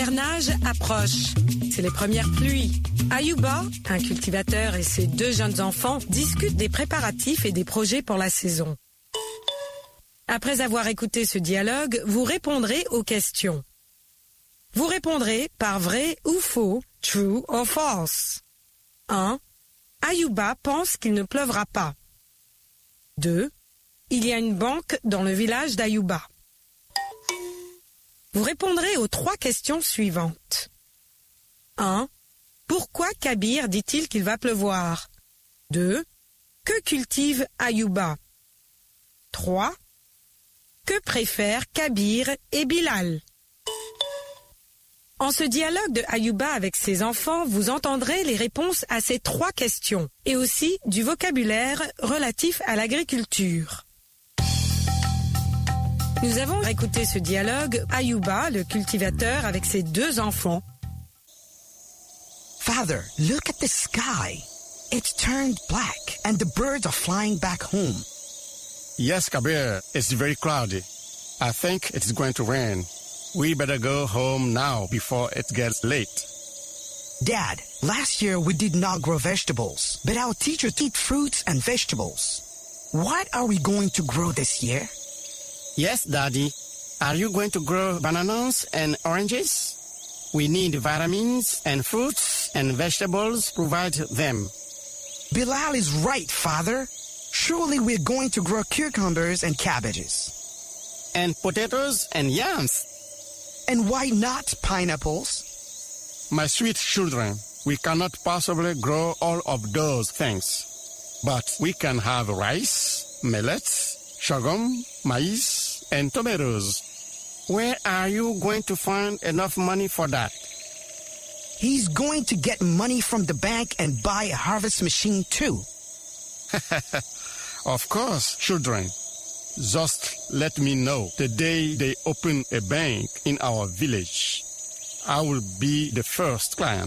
L'hivernage approche. C'est les premières pluies. Ayuba, un cultivateur et ses 2 jeunes enfants discutent des préparatifs et des projets pour la saison. Après avoir écouté ce dialogue, vous répondrez aux questions. Vous répondrez par vrai ou faux, true or false. 1. Ayuba pense qu'il ne pleuvra pas. 2. Il y a une banque dans le village d'Ayuba. Vous répondrez aux 3 questions suivantes. 1. Pourquoi Kabir dit-il qu'il va pleuvoir? 2. Que cultive Ayuba? 3. Que préfèrent Kabir et Bilal? En ce dialogue de Ayuba avec ses enfants, vous entendrez les réponses à ces 3 questions et aussi du vocabulaire relatif à l'agriculture. Nous avons écouté ce dialogue, Ayuba, le cultivateur, avec ses 2 enfants. Father, look at the sky. It's turned black and the birds are flying back home. Yes, Kabir, it's very cloudy. I think it's going to rain. We better go home now before it gets late. Dad, last year we did not grow vegetables, but our teachers eat fruits and vegetables. What are we going to grow this year? Yes, Daddy. Are you going to grow bananas and oranges? We need vitamins and fruits and vegetables. Provide them. Bilal is right, Father. Surely we're going to grow cucumbers and cabbages. And potatoes and yams. And why not pineapples? My sweet children, we cannot possibly grow all of those things. But we can have rice, millets, sorghum, maize, and tomatoes. Where are you going to find enough money for that? He's going to get money from the bank and buy a harvest machine too. Of course, children. Just let me know the day they open a bank in our village. I will be the first client.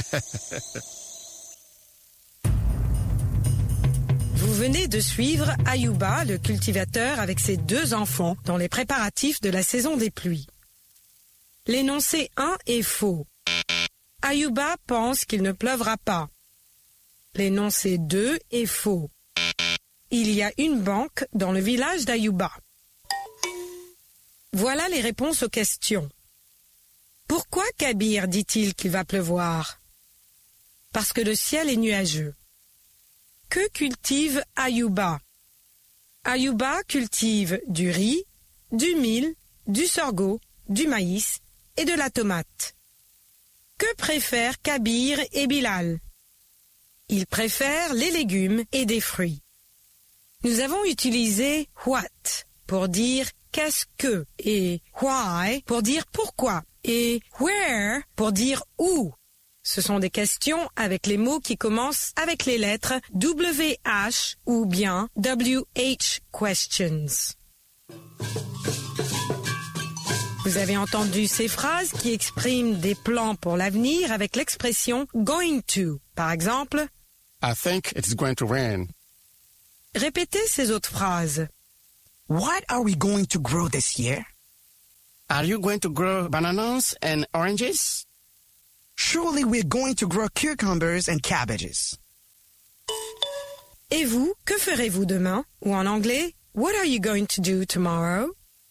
Vous venez de suivre Ayuba, le cultivateur, avec ses 2 enfants dans les préparatifs de la saison des pluies. L'énoncé 1 est faux. Ayuba pense qu'il ne pleuvra pas. L'énoncé 2 est faux. Il y a une banque dans le village d'Ayuba. Voilà les réponses aux questions. Pourquoi Kabir dit-il qu'il va pleuvoir? Parce que le ciel est nuageux. Que cultive Ayuba? Ayuba cultive du riz, du mil, du sorgho, du maïs et de la tomate. Que préfèrent Kabir et Bilal? Ils préfèrent les légumes et des fruits. Nous avons utilisé what pour dire qu'est-ce que et why pour dire pourquoi et where pour dire où. Ce sont des questions avec les mots qui commencent avec les lettres WH ou bien WH questions. Vous avez entendu ces phrases qui expriment des plans pour l'avenir avec l'expression going to. Par exemple, I think it's going to rain. Répétez ces autres phrases. What are we going to grow this year? Are you going to grow bananas and oranges? Surely we're going to grow cucumbers and cabbages. Et vous, que ferez-vous demain? Ou en anglais, what are you going to do tomorrow?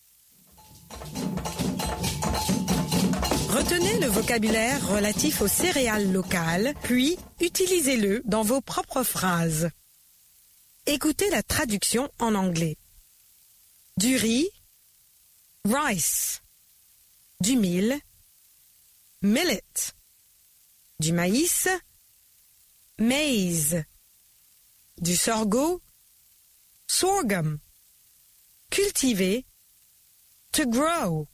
Retenez le vocabulaire relatif aux céréales locales, puis utilisez-le dans vos propres phrases. Écoutez la traduction en anglais. Du riz, rice. Du mil, millet. Du maïs, maize. Du sorgho, sorghum. Cultiver, to grow.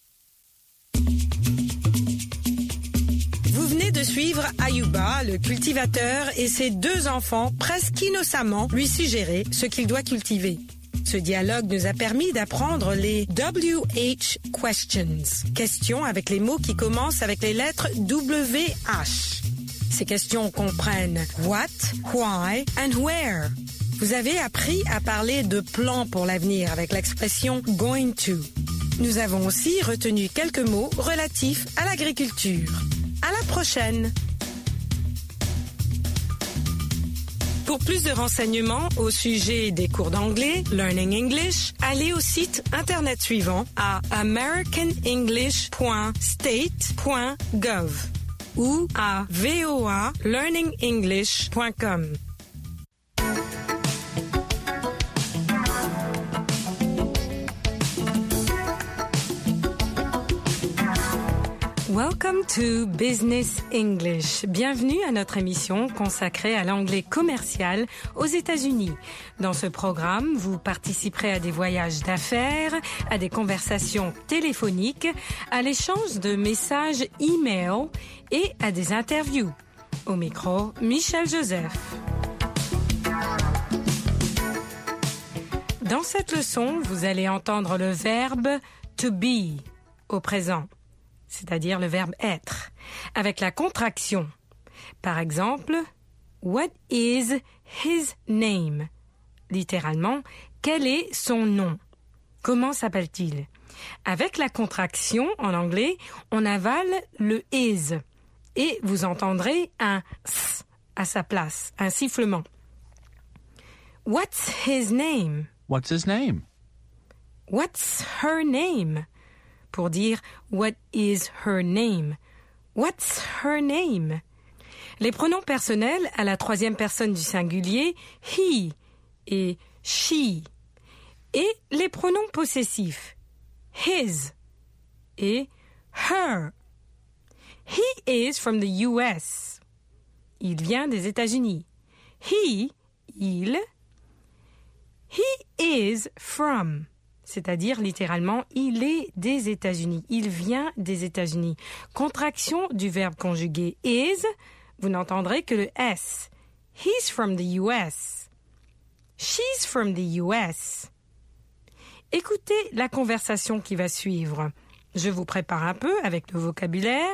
Vous venez de suivre Ayuba, le cultivateur, et ses 2 enfants presque innocemment lui suggérer ce qu'il doit cultiver. Ce dialogue nous a permis d'apprendre les WH questions, questions avec les mots qui commencent avec les lettres WH. Ces questions comprennent what, why and where. Vous avez appris à parler de plans pour l'avenir avec l'expression going to. Nous avons aussi retenu quelques mots relatifs à l'agriculture. À la prochaine! Pour plus de renseignements au sujet des cours d'anglais, Learning English, allez au site internet suivant à americanenglish.state.gov ou à voalearningenglish.com. Welcome to Business English. Bienvenue à notre émission consacrée à l'anglais commercial aux États-Unis. Dans ce programme, vous participerez à des voyages d'affaires, à des conversations téléphoniques, à l'échange de messages e-mail et à des interviews. Au micro, Michel Joseph. Dans cette leçon, vous allez entendre le verbe to be au présent, c'est-à-dire le verbe être, avec la contraction. Par exemple, what is his name? Littéralement, quel est son nom? Comment s'appelle-t-il? Avec la contraction, en anglais, on avale le is et vous entendrez un s à sa place, un sifflement. What's his name? What's his name? What's her name? Pour dire what is her name? What's her name? Les pronoms personnels à la troisième personne du singulier, he et she. Et les pronoms possessifs, his et her. He is from the US. Il vient des États-Unis. He, il. He is from. C'est-à-dire, littéralement, il est des États-Unis. Il vient des États-Unis. Contraction du verbe conjugué is, vous n'entendrez que le S. He's from the US. She's from the US. Écoutez la conversation qui va suivre. Je vous prépare un peu avec le vocabulaire.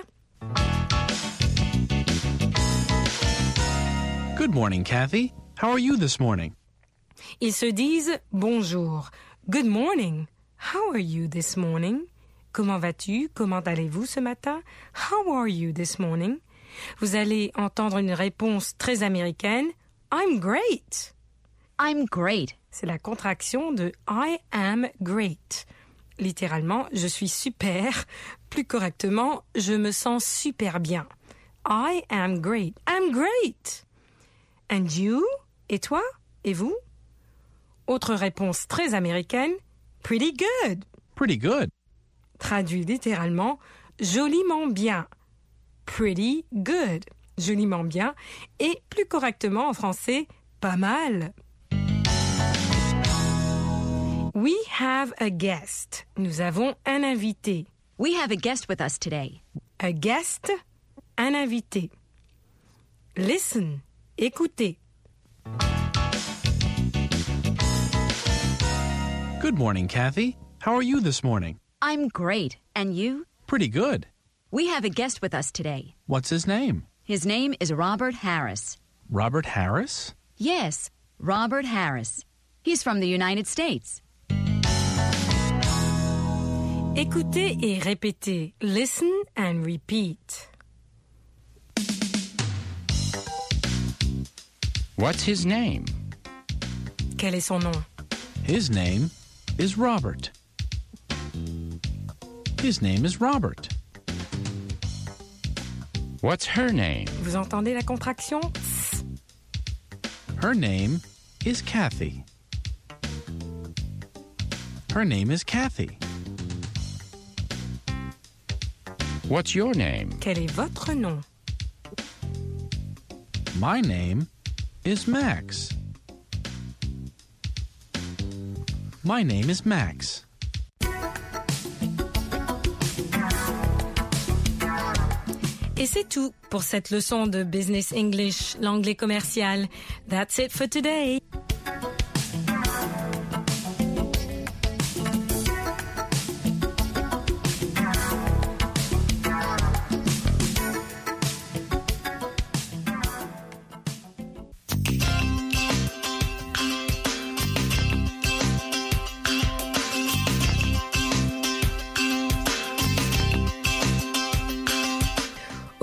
Good morning, Kathy. How are you this morning? Ils se disent bonjour. Good morning. How are you this morning? Comment vas-tu? Comment allez-vous ce matin? How are you this morning? Vous allez entendre une réponse très américaine. I'm great. I'm great. C'est la contraction de I am great. Littéralement, je suis super. Plus correctement, je me sens super bien. I am great. I'm great. And you? Et toi? Et vous? Autre réponse très américaine, pretty good. Pretty good. Traduit littéralement, joliment bien. Pretty good. Joliment bien. Et plus correctement en français, pas mal. We have a guest. Nous avons un invité. We have a guest with us today. A guest, un invité. Listen, écoutez. Good morning, Kathy. How are you this morning? I'm great. And you? Pretty good. We have a guest with us today. What's his name? His name is Robert Harris. Robert Harris? Yes, Robert Harris. He's from the United States. Écoutez et répétez. Listen and repeat. What's his name? Quel est son nom? His name is Robert. His name is Robert. What's her name? Vous entendez la contraction? Her name is Kathy. Her name is Kathy. What's your name? Quel est votre nom? My name is Max. My name is Max. Et c'est tout pour cette leçon de Business English, l'anglais commercial. That's it for today.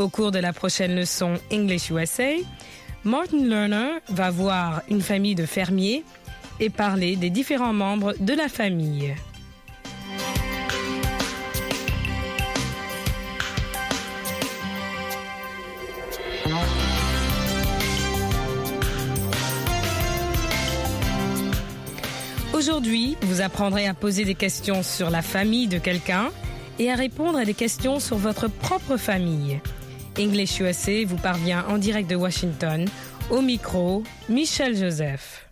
Au cours de la prochaine leçon English USA, Martin Lerner va voir une famille de fermiers et parler des différents membres de la famille. Aujourd'hui, vous apprendrez à poser des questions sur la famille de quelqu'un et à répondre à des questions sur votre propre famille. English USA vous parvient en direct de Washington. Au micro, Michel Joseph.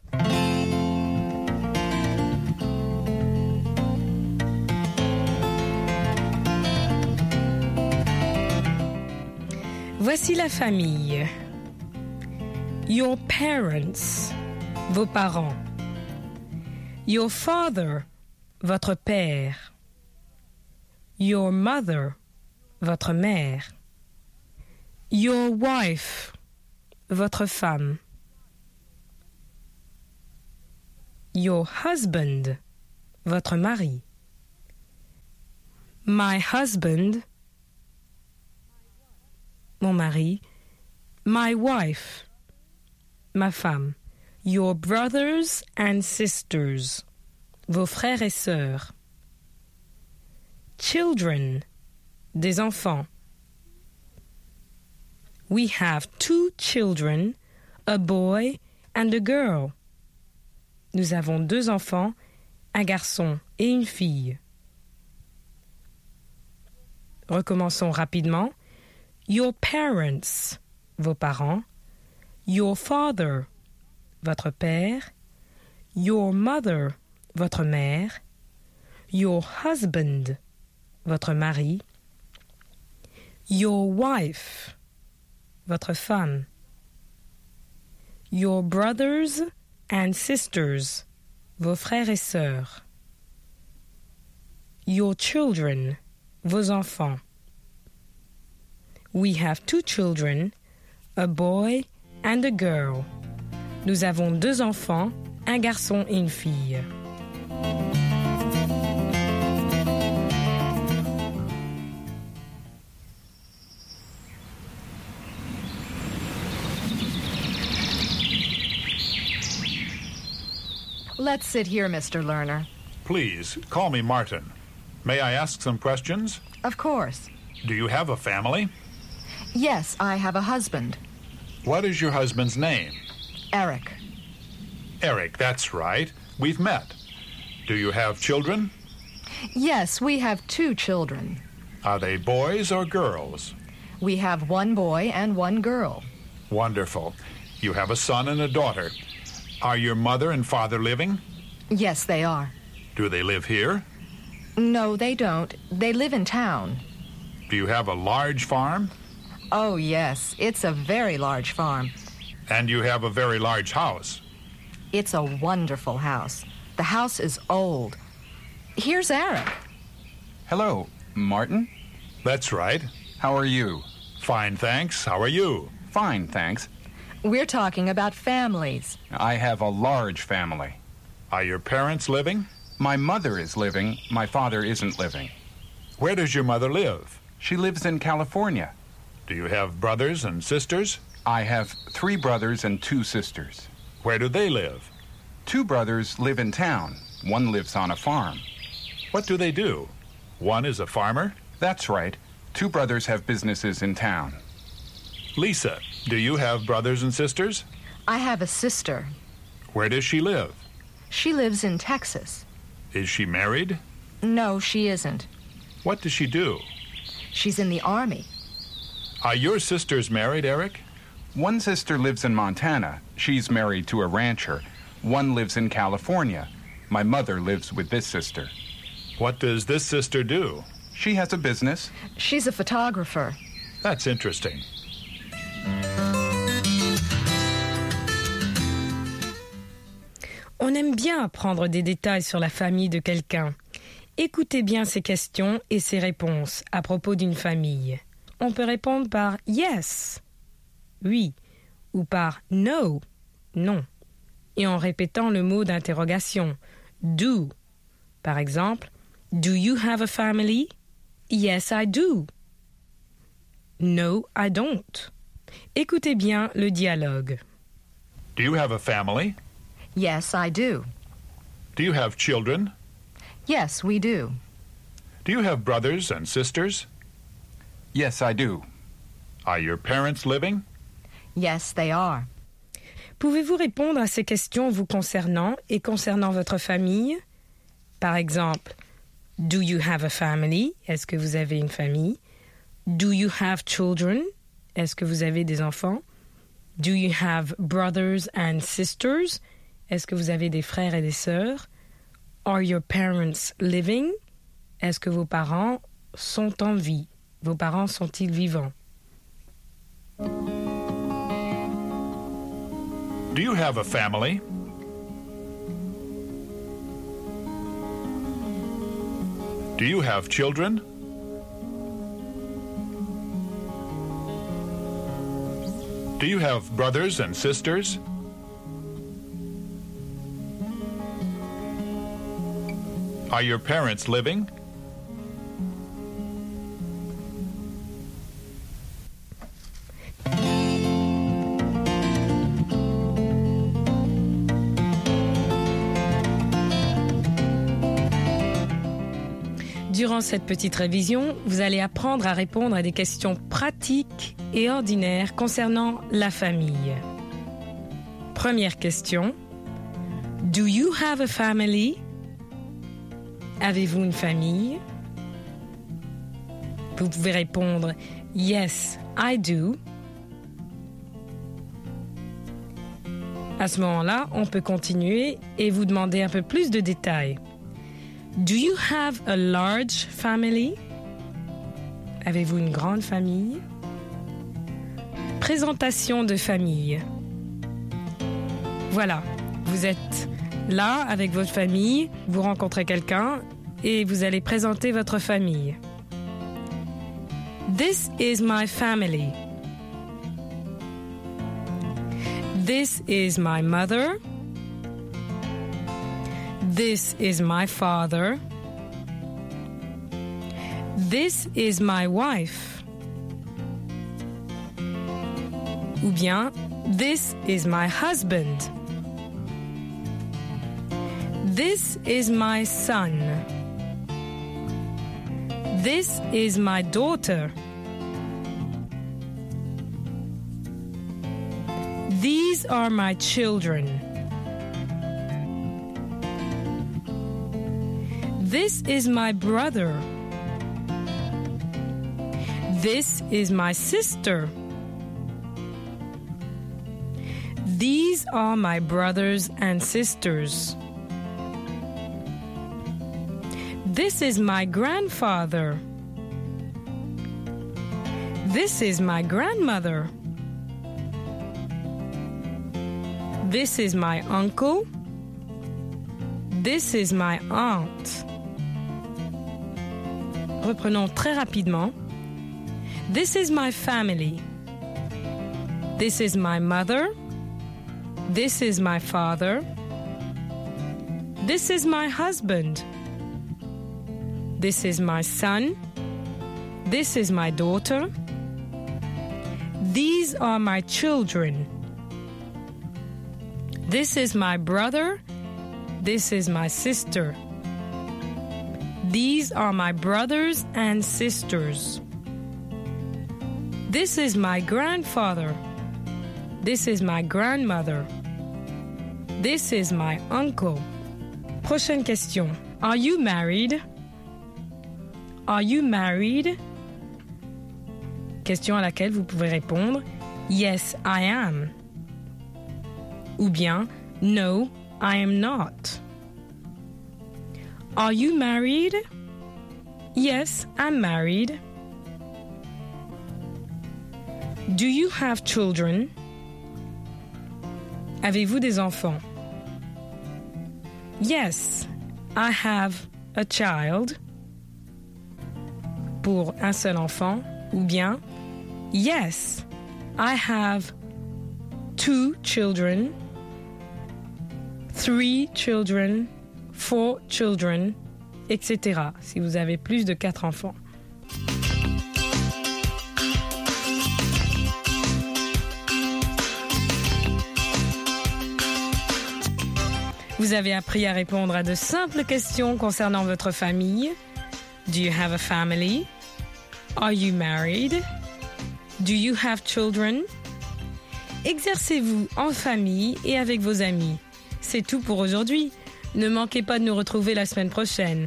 Voici la famille. Your parents, vos parents. Your father, votre père. Your mother, votre mère. Your wife, votre femme. Your husband, votre mari. My husband, mon mari. My wife, ma femme. Your brothers and sisters, vos frères et sœurs. Children, des enfants. We have 2 children, a boy and a girl. Nous avons 2 enfants, un garçon et une fille. Recommençons rapidement. Your parents, vos parents. Your father, votre père. Your mother, votre mère. Your husband, votre mari. Your wife, votre femme. Your brothers and sisters, vos frères et sœurs. Your children, vos enfants. We have 2 children, a boy and a girl. Nous avons 2 enfants, un garçon et une fille. Let's sit here, Mr. Lerner. Please, call me Martin. May I ask some questions? Of course. Do you have a family? Yes, I have a husband. What is your husband's name? Eric. Eric, that's right. We've met. Do you have children? Yes, we have 2 children. Are they boys or girls? We have 1 boy and 1 girl. Wonderful. You have a son and a daughter. Are your mother and father living? Yes, they are. Do they live here? No, they don't. They live in town. Do you have a large farm? Oh, yes. It's a very large farm. And you have a very large house. It's a wonderful house. The house is old. Here's Eric. Hello, Martin. That's right. How are you? Fine, thanks. How are you? Fine, thanks. We're talking about families. I have a large family. Are your parents living? My mother is living. My father isn't living. Where does your mother live? She lives in California. Do you have brothers and sisters? I have 3 brothers and 2 sisters. Where do they live? 2 brothers live in town. 1 lives on a farm. What do they do? One is a farmer? That's right. 2 brothers have businesses in town. Lisa, do you have brothers and sisters? I have a sister. Where does she live? She lives in Texas. Is she married? No, she isn't. What does she do? She's in the Army. Are your sisters married, Eric? 1 sister lives in Montana. She's married to a rancher. 1 lives in California. My mother lives with this sister. What does this sister do? She has a business. She's a photographer. That's interesting. On aime bien apprendre des détails sur la famille de quelqu'un. Écoutez bien ses questions et ses réponses à propos d'une famille. On peut répondre par « yes », oui, ou par « no », non, et en répétant le mot d'interrogation « do ». Par exemple, « Do you have a family? »« Yes, I do. » No, I don't. Écoutez bien le dialogue. Do you have a family? Yes, I do. Do you have children? Yes, we do. Do you have brothers and sisters? Yes, I do. Are your parents living? Yes, they are. Pouvez-vous répondre à ces questions vous concernant et concernant votre famille? Par exemple, do you have a family? Est-ce que vous avez une famille? Do you have children? Est-ce que vous avez des enfants? Do you have brothers and sisters? Est-ce que vous avez des frères et des sœurs? Are your parents living? Est-ce que vos parents sont en vie? Vos parents sont-ils vivants? Do you have a family? Do you have children? Do you have brothers and sisters? Are your parents living? Durant cette petite révision, vous allez apprendre à répondre à des questions pratiques et ordinaires concernant la famille. Première question. Do you have a family? Avez-vous une famille? Vous pouvez répondre Yes, I do. À ce moment-là, on peut continuer et vous demander un peu plus de détails. Do you have a large family? Avez-vous une grande famille? Présentation de famille. Voilà, vous êtes là avec votre famille, vous rencontrez quelqu'un et vous allez présenter votre famille. This is my family. This is my mother. This is my father. This is my wife. Ou bien, this is my husband. This is my son. This is my daughter. These are my children. This is my brother. This is my sister. These are my brothers and sisters. This is my grandfather. This is my grandmother. This is my uncle. This is my aunt. Reprenons très rapidement. This is my family. This is my mother. This is my father. This is my husband. This is my son. This is my daughter. These are my children. This is my brother. This is my sister. These are my brothers and sisters. This is my grandfather. This is my grandmother. This is my uncle. Prochaine question. Are you married? Are you married? Question à laquelle vous pouvez répondre Yes, I am. Ou bien No, I am not. Are you married? Yes, I'm married. Do you have children? Avez-vous des enfants? Yes, I have a child. Pour un seul enfant. Ou bien Yes, I have 2 children, 3 children, 4 children, etc. Si vous avez plus de 4 enfants. Vous avez appris à répondre à de simples questions concernant votre famille. Do you have a family? Are you married? Do you have children? Exercez-vous en famille et avec vos amis. C'est tout pour aujourd'hui. Ne manquez pas de nous retrouver la semaine prochaine.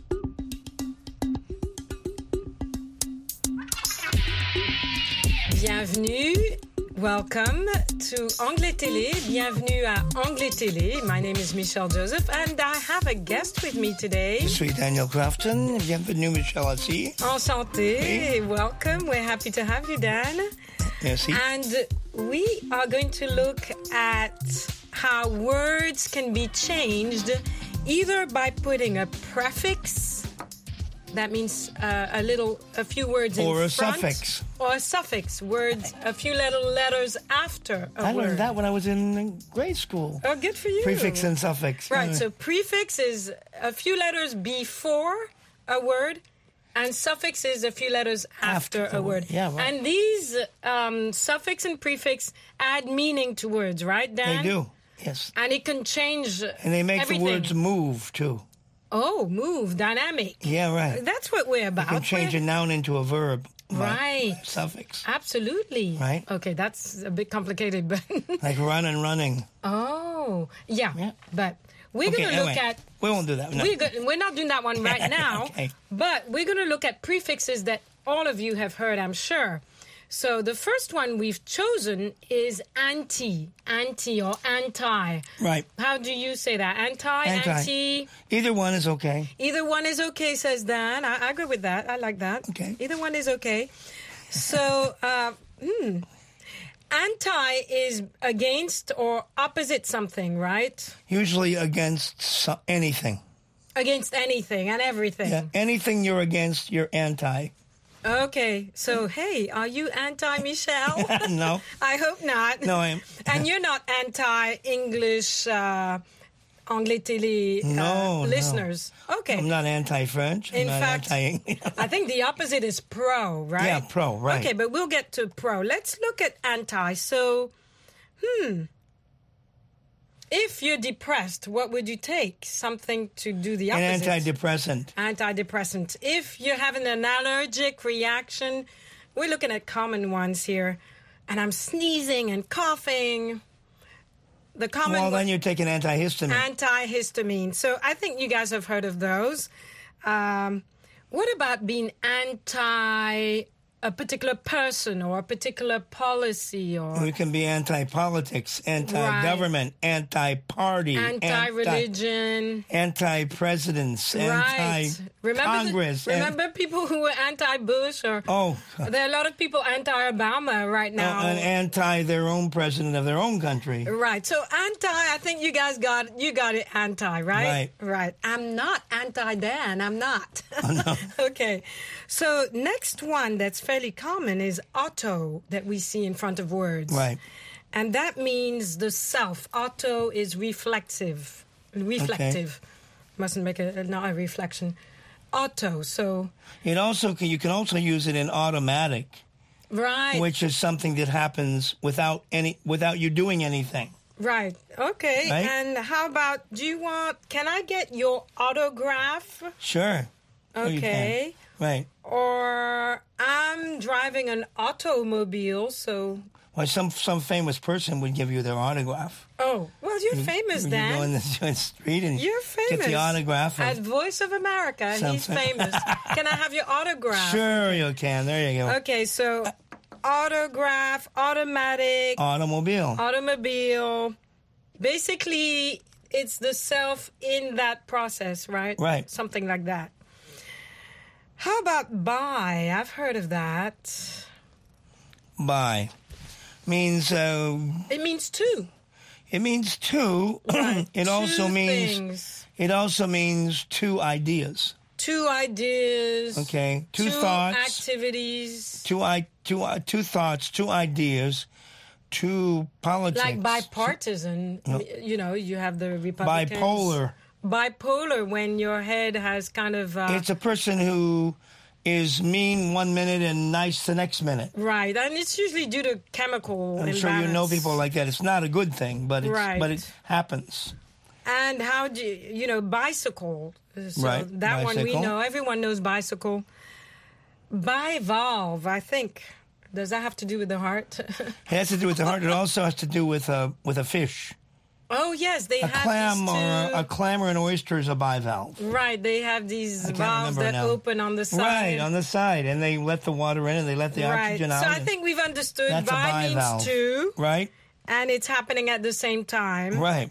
Bienvenue. Welcome to Anglais Télé. Bienvenue à Anglais Télé. My name is Michelle Joseph and I have a guest with me today. Je suis Daniel Crafton. Bienvenue, Michelle aussi. Enchanté. Oui. Welcome. We're happy to have you, Dan. Merci. And we are going to look at how words can be changed either by putting a prefix, that means a few words in or a front, suffix. or a suffix, words, a few little letters after a I word. learned that when I was in grade school. Oh, good for you. Prefix and suffix. Right, so prefix is a few letters before a word, and suffix is a few letters after a word. Yeah, right. And these suffix and prefix add meaning to words, right, Dan? They do, yes. And it can change And they make everything. the words move, too. Oh, move, dynamic. Yeah, right. That's what we're about. You can change a noun into a verb. Right. Suffix. Absolutely. Right. Okay, that's a bit complicated, but... Like run and running. Oh, yeah. But we're Okay, going to look anyway, at... we won't do that. No. We're not doing that one right now, Okay. but we're going to look at prefixes that all of you have heard, I'm sure. So the first one we've chosen is anti or anti. Right. How do you say that? Anti, Anti. anti? Either one is okay. Either one is okay, says Dan. I agree with that. I like that. Okay. Either one is okay. So, anti is against or opposite something, right? Usually against anything. Against anything and everything. Yeah, anything you're against, you're anti. Okay, so hey, are you anti-Michelle? No. I hope not. No, I am. And you're not anti-English Anglais Télé No, listeners? no. Okay. I'm not anti-French. I'm In not fact, anti- I think the opposite is pro, right? Yeah, pro, right. Okay, but we'll get to pro. Let's look at anti. So, if you're depressed, what would you take? Something to do the An opposite. antidepressant. Antidepressant. If you're having an allergic reaction, we're looking at common ones here. And I'm sneezing and coughing. The common Well, then one, you take an antihistamine. antihistamine. So I think you guys have heard of those. What about being anti a particular person or a particular policy or You can be anti-politics, anti-government, anti-party, anti-religion? anti-presidents, Right. anti-Congress. Remember people who were anti-Bush or there are a lot of people anti-Obama right now. and anti their own president of their own country. Right. So anti, I think you guys got it anti, right? Right. Right. I'm not anti-Dan. I'm not. Oh, no. Okay. So next one that's fairly common is auto that we see in front of words. Right. And that means the self. Auto is reflective. Reflective. Mustn't make not a reflection. Auto. So You can also use it in automatic, right. which is something that happens without you doing anything. Right. Okay. Right? And how about can I get your autograph? Sure. Oh, you can. Okay. Right. Or I'm driving an automobile, so... Well, some famous person would give you their autograph. Oh, well, you're famous, You Dan. go in the street and You're famous. get the autograph. As Voice of America, he's Something. famous. Can I have your autograph? Sure, you can. There you go. Okay, so autograph, automatic, automobile. Basically, it's the self in that process, right? Right. Something like that. How about buy? I've heard of that. Buy means It means two. it means two. Right. It also Two means things. it also means two ideas. Two ideas. Okay, two thoughts, activities. two thoughts, two ideas, two politics. Like bipartisan. You know, you have the Republicans. Bipolar, when your head has kind of... It's a person who is mean 1 minute and nice the next minute. Right, and it's usually due to chemical I'm imbalance. sure you know people like that. It's not a good thing, but it happens. And how do you bicycle? So right. That bicycle. one we know. Everyone knows bicycle. Bivalve, I think. Does that have to do with the heart? It has to do with the heart. It also has to do with a fish. Oh yes, they a have clam these or a clam or an oyster is a bivalve. Right, they have these valves that open on the side. Right, on the side, and they let the water in and they let the oxygen out. So I think we've understood bi means two. Right. And it's happening at the same time. Right.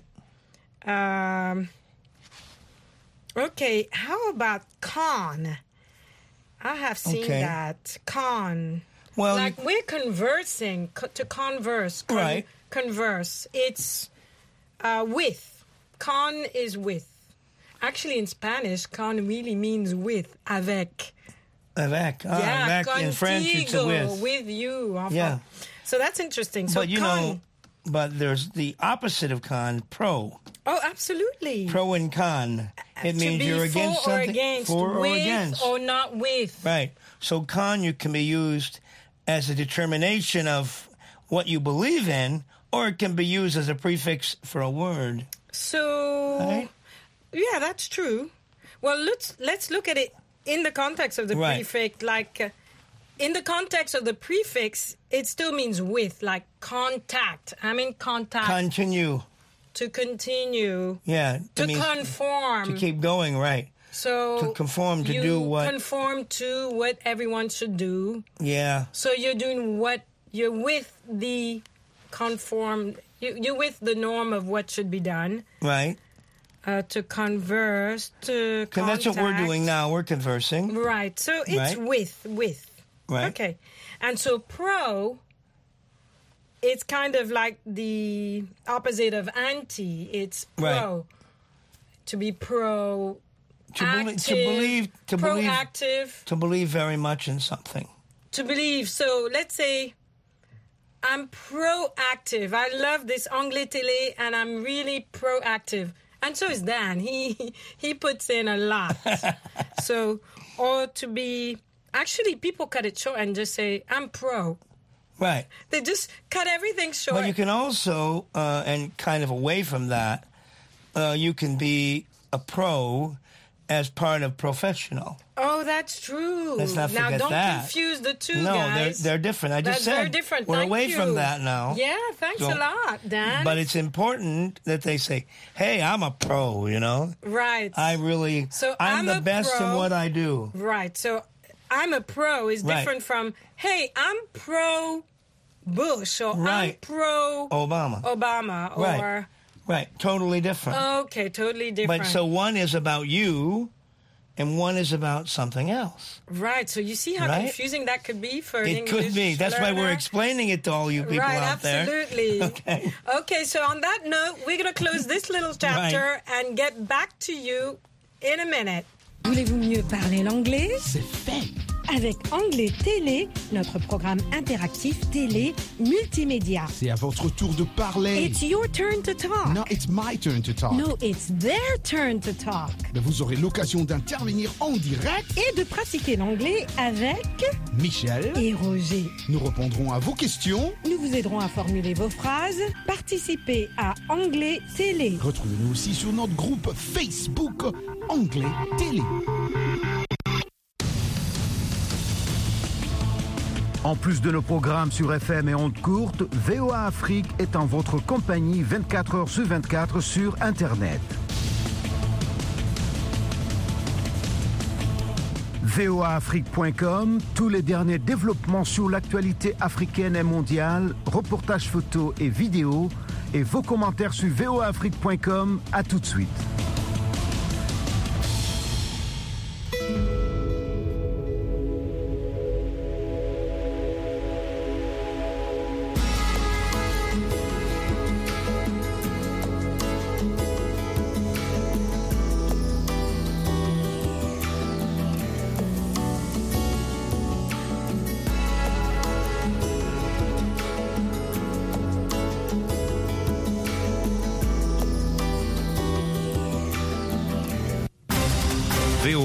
Okay, how about con? I have seen that. Con. Well, like we're conversing, to converse. Right. Converse. It's with. Con is with. Actually, in Spanish, con really means with, avec. Avec. Avec. In French, it's a with. With you. Yeah. So that's interesting. So but but there's the opposite of con, pro. Oh, absolutely. Pro and con. It means you're against something. For or against. Or not with. Right. So con can be used as a determination of what you believe in, or it can be used as a prefix for a word. So, right? Yeah, that's true. Well, let's look at it in the context of the prefix. Like, in the context of the prefix, it still means with, like contact. I'm in contact. Continue. To continue. Yeah. To conform. To keep going, right. So to conform, to do what? Conform to what everyone should do. Yeah. So you're doing what, you're with the conform, you're with the norm of what should be done. Right. To converse, to contact. That's what we're doing now. We're conversing. Right. So it's with. Right. Okay. And so pro, it's kind of like the opposite of anti. It's pro. Right. To be pro. Proactive. To believe very much in something. To believe. So let's say I'm proactive. I love this Anglais Télé, and I'm really proactive. And so is Dan. He puts in a lot. So, or to be... Actually, people cut it short and just say, I'm pro. Right. They just cut everything short. But you can also, and kind of away from that, you can be a pro as part of professional. Oh, that's true. Let's not forget now, don't that. confuse the two, no, guys. they're different. I just said very different. We're Thank away you. from that now. Yeah, thanks a lot, Dan. But it's important that they say, hey, I'm a pro, Right. I'm the best in what I do. Right. So I'm a pro is different from, hey, I'm pro Bush or I'm pro Obama. Or... Right. Totally different. Okay, totally different. But so one is about you and one is about something else. Right. So you see how confusing that could be for an English It could be. That's learner? why we're explaining it to all you people out there. Absolutely. Okay. Okay, so on that note, we're going to close this little chapter and get back to you in a minute. Voulez-vous mieux parler l'anglais? C'est fait. Avec Anglais Télé, notre programme interactif télé multimédia. C'est à votre tour de parler. It's your turn to talk. No, it's my turn to talk. No, it's their turn to talk. Mais vous aurez l'occasion d'intervenir en direct et de pratiquer l'anglais avec Michel et Roger. Nous répondrons à vos questions. Nous vous aiderons à formuler vos phrases. Participez à Anglais Télé. Retrouvez-nous aussi sur notre groupe Facebook Anglais Télé. En plus de nos programmes sur FM et ondes courtes, VOA Afrique est en votre compagnie 24 heures sur 24 sur Internet. voaafrique.com, tous les derniers développements sur l'actualité africaine et mondiale, reportages photos et vidéos, et vos commentaires sur voaafrique.com. À tout de suite.